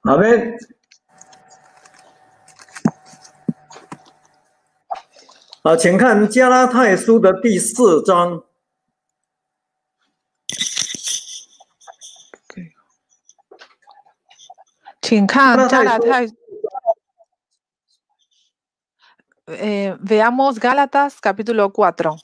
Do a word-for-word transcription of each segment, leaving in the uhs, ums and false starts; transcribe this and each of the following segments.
阿们。啊，请看加拉太书的第四章。 请看加拉太，eh, veamos Gálatas capítulo cuatro。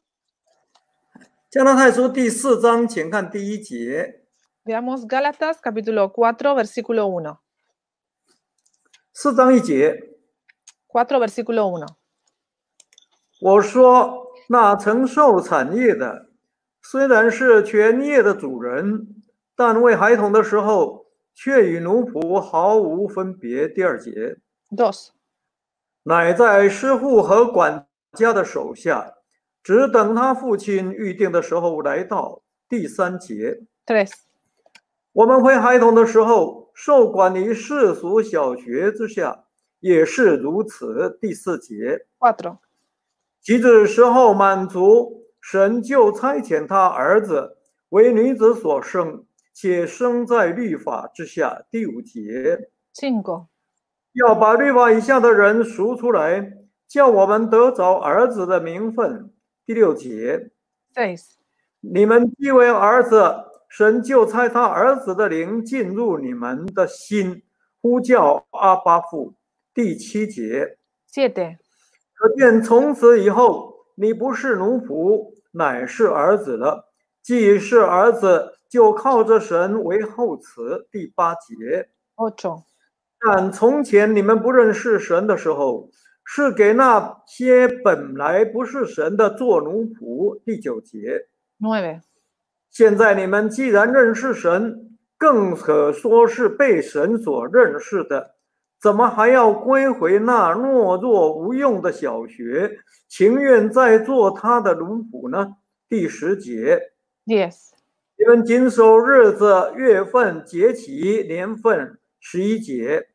加拉太书第四章，请看第一节。 Veamos Gálatas capítulo cuatro versículo uno。 四章一节。 cuatro versículo uno。 我说，那承受产业的，虽然是全业的主人，但为孩童的时候，却与奴仆毫无分别。第二节。 dos。 乃在师傅和管家的手下，只等他父亲预定的时候来到。第三节。 tres。 我们为孩童的时候，受管于世俗小学之下，也是如此。第四节。 cuatro。 及至时候满足，神就差遣他儿子为女子所生，且生在律法之下。第五节。 cinco。 要把律法以下的人赎出来，叫我们得着儿子的名分。第六节。 seis。 你们既为儿子，神就差他儿子的灵进入你们的心，呼叫阿爸父。第七节。 siete。 可见从此以后，你不是奴仆，乃是儿子了。既是儿子，就靠着神为后嗣。第八节。 ocho。 但从前你们不认识神的时候，是给那些本来不是神的做奴仆。第九节。 nueve。 现在你们既然认识神，更可说是被神所认识的，怎么还要归回那懦弱无用的小学，情愿再做他的奴仆呢？第十节。 diez。 你们谨守日子、月份、节期、年份。十一节。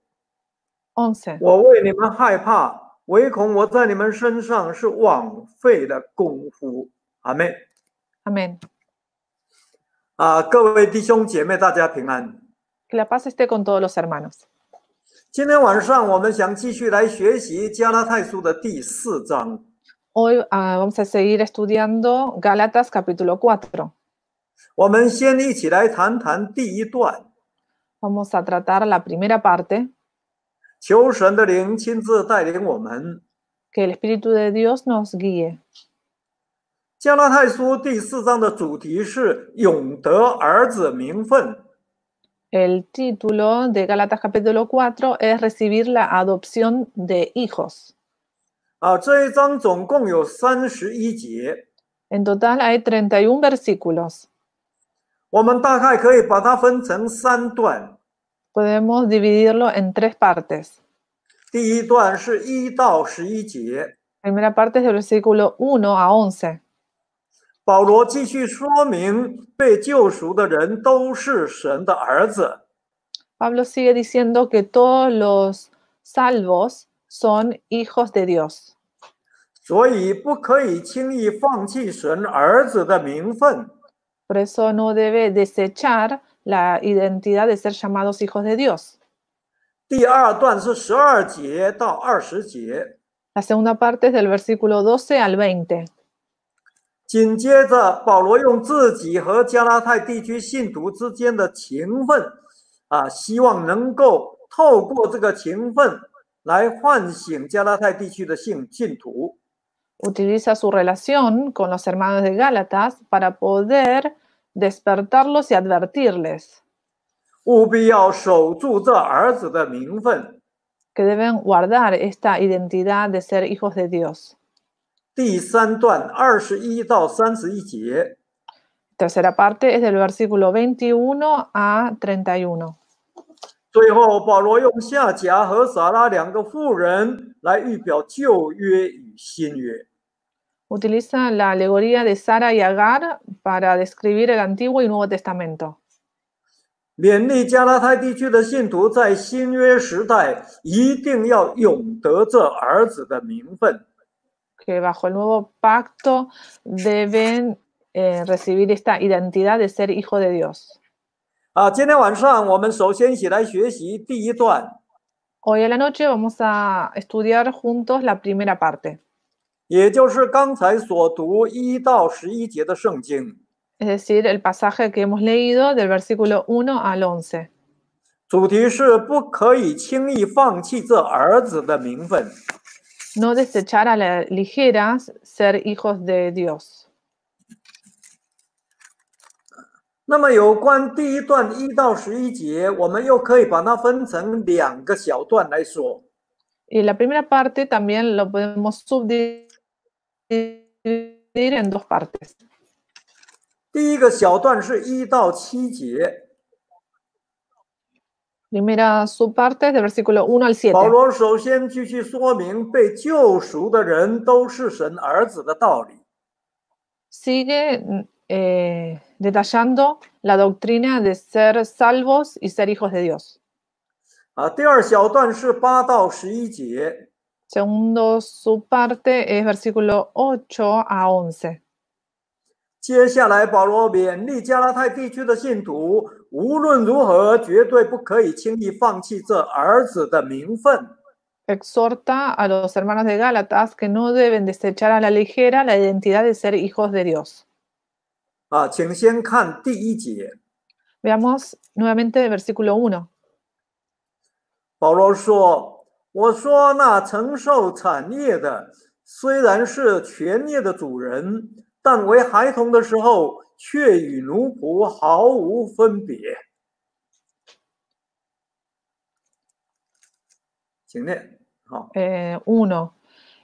once。 我为你们害怕，唯恐我在你们身上是枉费的功夫。阿们。 阿门。 啊，各位弟兄姐妹，大家平安。 Que la paz esté con todos los hermanos。 今天晚上我们想继续来学习加拉太书的第四章。 Hoy、uh, vamos a seguir estudiando Gálatas capítulo cuatro。 我们先一起来谈谈第一段。 Vamos a tratar la primera parte。 求神的灵亲自带领我们。 Que el Espíritu de Dios nos guíe。 加拉太书第四章的主题是永得儿子名分。 El título de Gálatas capítulo cuatro es recibir la adopción de hijos。 啊，这一章总共有三十一节。 En total hay treinta y uno versículos。 我们大概可以把它分成三段。 Podemos dividirlo en tres partes。 第一段是一到十一节。 Primera parte es del versículo uno a once。 保罗继续说明，被救赎的人都是神的儿子。 Pablo sigue diciendo que todos los salvos son hijos de Dios。 所以不可以轻易放弃神儿子的名分。 Por eso no debe desechar la identidad de ser llamados hijos de Dios。 第二段是十二节到二十节。 La segunda parte es del versículo doce al veinte。 紧接着，保罗用自己和加拉太地区信徒之间的情分，啊，希望能够透过这个情分来唤醒加拉太地区的信信徒。 Utiliza su relación con los hermanos de Gálatas para poder despertarlos y advertirles。 务必要守住这儿子的名分。 Que deben guardar esta identidad de ser hijos de Dios。 第三段二十一到三十一节。 Tercera parte es del versículo veintiuno a treinta y uno。 最后，保罗用夏甲和撒拉两个妇人来预表旧约与新约。 Utiliza la alegoría de Sara y Agar para describir el Antiguo y Nuevo Testamento。 勉励加拉太地区的信徒在新约时代一定要永得这儿子的名分。 Que bajo el nuevo pacto deben eh, recibir esta identidad de ser hijo de Dios。 啊，今天晚上我们首先一起来学习第一段， Hoy a la noche vamos a estudiar juntos la primera parte, 也就是刚才所读一到十一节的圣经。 es decir, el pasaje que hemos leído del versículo uno al once. 主题是不可以轻易放弃这儿子的名分。 No desechar a la ligera ser hijos de Dios. 那么有关第一段一到十一节，我们又可以把它分成两个小段来说。 Y la primera parte también lo podemos subdividir en dos partes. 第一个小段是一到七节， Primera subparte es del versículo uno al 保 siete. 罗首先继续说明被救赎的人都是神儿子的道理。 Sigue eh, detallando la doctrina de ser salvos y ser hijos de Dios. 啊，第二小段是八到十一节， Segundo subparte es versículo ocho a once. 接下来保罗勉励加拉太地区的信徒，无论如何绝对不可以轻易放弃这儿子的名分。 Exhorta a los hermanos de Gálatas que no deben desechar a la ligera la identidad de ser hijos de Dios. 啊，请先看第一节， Veamos nuevamente el versículo uno. 保罗说：“我说那承受产业的，虽然是全业的主人，但为孩童的时候，却与奴仆毫无分别。”请念，好。 Eh, uno.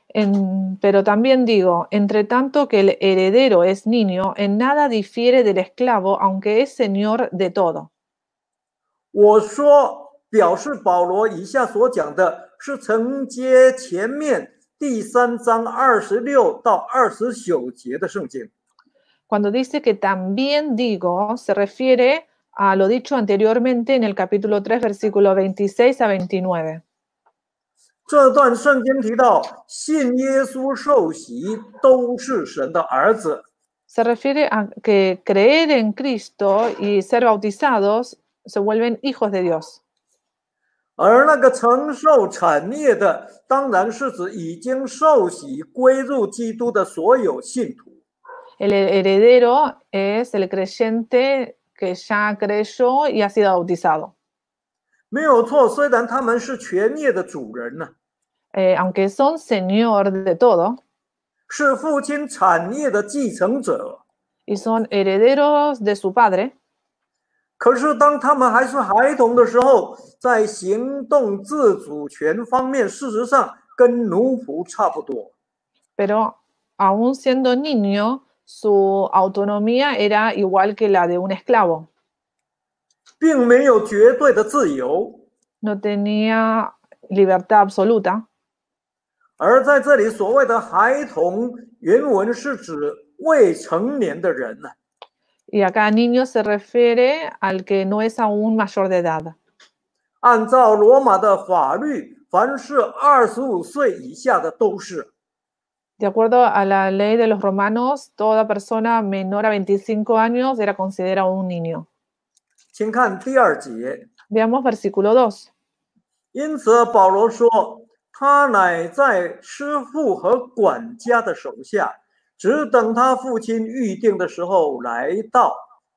En- pero también digo, entre tanto que el heredero es niño, en nada difiere del esclavo, aunque es señor de todo. 我说，表示保罗以下所讲的是承接前面第三章二十六到二十九节的圣经。 Cuando dice que también digo, se refiere a lo dicho anteriormente en el capítulo tres, versículo veintiséis a veintinueve. 这段圣经提到，信耶稣受洗都是神的儿子。 Se refiere a que creer en Cristo y ser bautizados se vuelven hijos de Dios. 而那个承受产业的，当然是指已经受洗归入基督的所有信徒。 El heredero es el creyente que ya creyó y ha sido bautizado. 没有错，虽然他们是全业的主人呢、 Eh, aunque son señor de todo 是父亲产业的继承者， y son herederos de su padre, 可是当他们还是孩童的时候，在行动自主权方面，事实上跟奴仆差不多。 pero aún siendo niño, su autonomía era igual que la de un esclavo. 并没有绝对的自由， No tenía libertad absoluta. 而在这里所谓的孩童，原文是指未成年的人呢。 Y acá niño se refiere al que no es aún mayor de edad. 按照罗马的法律，凡是二十五岁以下的都是。 De acuerdo a la ley de los romanos, toda persona menor a veinticinco años era considerada un niño. 请看第二节。 Veamos versículo dos. 因此，保罗说，他乃在师傅和管家的手下，只等他父亲预定的时候来到。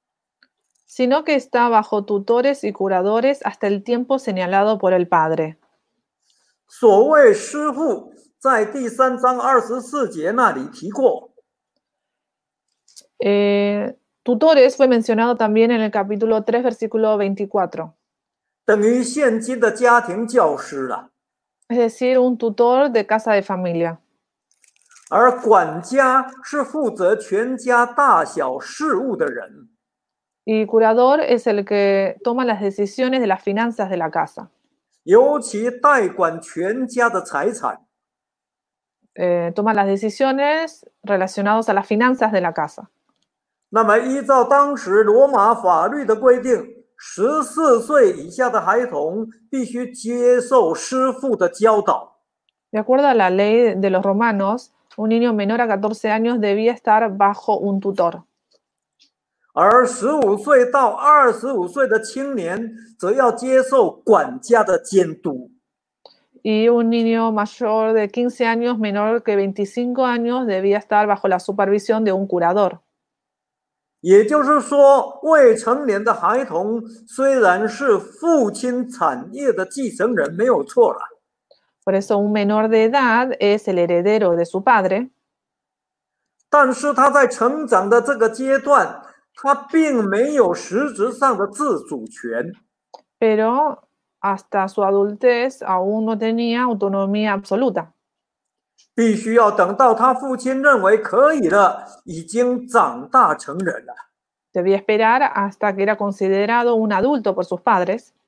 Sino que está bajo tutores y curadores hasta el tiempo señalado por el Padre. 所谓师傅，在第三章二十四节那里提过。 Eh, tutores fue mencionado también en el capítulo tres, versículo veinticuatro. 等于现今的家庭教师了。 Es decir, un tutor de casa de familia. 而管家是负责全家大小事务的人。 Y curador es el que toma las decisiones de las finanzas de la casa. 尤其代管全家的财产。 Eh, toma las decisiones relacionadas a las finanzas de la casa. 那么，依照当时罗马法律的规定，十四岁以下的孩童必须接受师傅的教导。 De acuerdo a la ley de los romanos, un niño menor a catorce años debía estar bajo un tutor. 而十五岁到二十五岁的青年则要接受管家的监督。 Y un niño mayor de quince años, menor que veinticinco años, debía estar bajo la supervisión de un curador. 也就是说，未成年的孩童虽然是父亲产业的继承人，没有错了。 Por eso un menor de edad es el heredero de su padre. 但是他在成长的这个阶段，他并没有实质上的自主权。 Pero hasta su adultez aún no tenía autonomía absoluta. 必须要等到他父亲认为可以了，已经长大成人了。 Debía esperar hasta que era considerado un adulto por sus padres.